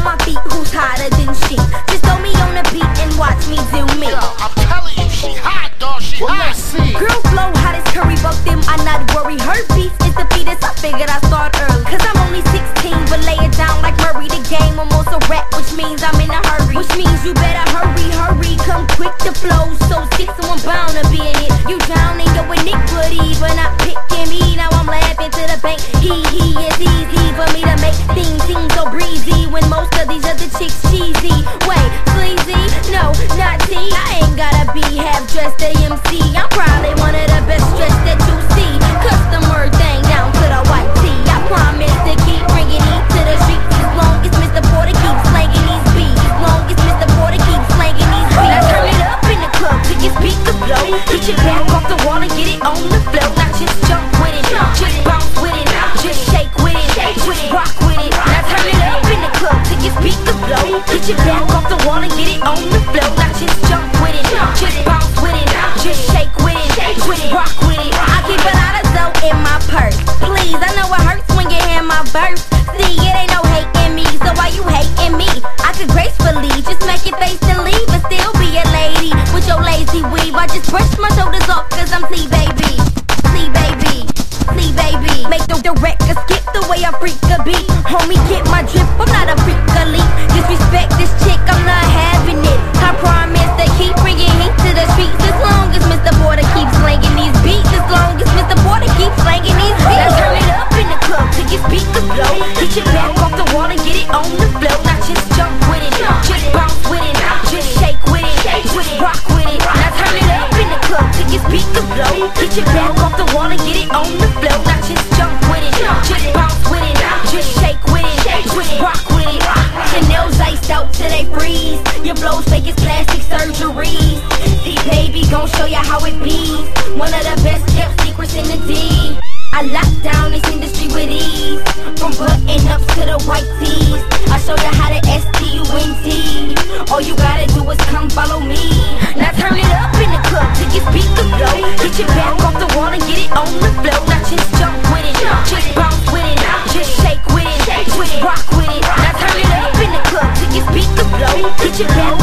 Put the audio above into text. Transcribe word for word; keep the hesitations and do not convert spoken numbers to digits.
my feet, who's hotter than she? Just throw me on the beat and watch me do me. Yo, I'm telling you, she hot, dog, she Well, hot. let's see. Girl flow hot as curry, fuck them, I not worry. Her beef is the fetus, I figured I'd start early. Cause I'm only sixteen, but lay it down like Murray. The game, I'm also rap, which means I'm in a hurry. Which means you better hurry, hurry, come quick to flow. So sick, someone bound to be in it. You down in your iniquity, but not picking me. Now I'm laughing to the bank. He, he, it's easy for me to make things seem so breezy when most of these other chicks cheesy. Wait, sleazy? No, not T. I ain't gotta be half dressed a M C. I'm probably one of the best dressed that you see. Customer thing down to the white tee. I promise to keep bringing heat to the streets as long as Mister Porter keeps slanging these beats. As long as Mister Porter keeps slanging these beats. Now turn it up in the club till your speaker blow. Get your back off the wall and get it on the floor. Not just jump with it, just bounce with it, just shake with it, just rock with it. Now turn it up in the club till your speaker blow. Get your back off the wall and get it on the floor. Not just jump with it, just bounce with it, just shake with it, just rock with it. I keep a lot of dough in my purse. Please, I know it hurts when you hear my verse. See, it ain't no hate in me, so why you hating me? I could gracefully just make your face and leave and still be a lady with your lazy weave. I just brush my shoulders off cause I'm T baby, T baby, T baby. Make the, the record skip the way I freak a beat. Homie, get my drip, I'm not a freak elite. Disrespect this chick, I'm not having it. I promise to keep bringing heat to the streets as long as Mister Porter keeps slanging these beats. As long as Mister Porter keeps slanging these beats. Now turn it up in the club till your speakers blow. Get your back off the wall and get it on the floor. Not just jump with it, just bounce with it, just shake with it, just rock with it. Now turn it up in the club till your speakers blow. Get your back off the wall and get it on the floor. Not just jump with it, just bounce with it, just shake with it, just rock with it. Your nails iced out till they freeze. Your blows fake as plastic surgeries. See baby, gon' show you how it be. One of the best kept secrets in the D. I lock down this industry with ease. From button ups to the white tees. I show you how to S T U N T. All you gotta do is come follow me. Now turn it up in the club till your speakers blow. Get your back off the wall and get it on the floor. Not just jump with it, just bounce with it, just shake with it, just rock with it. Now turn it up in the club till your speakers blow. Get your back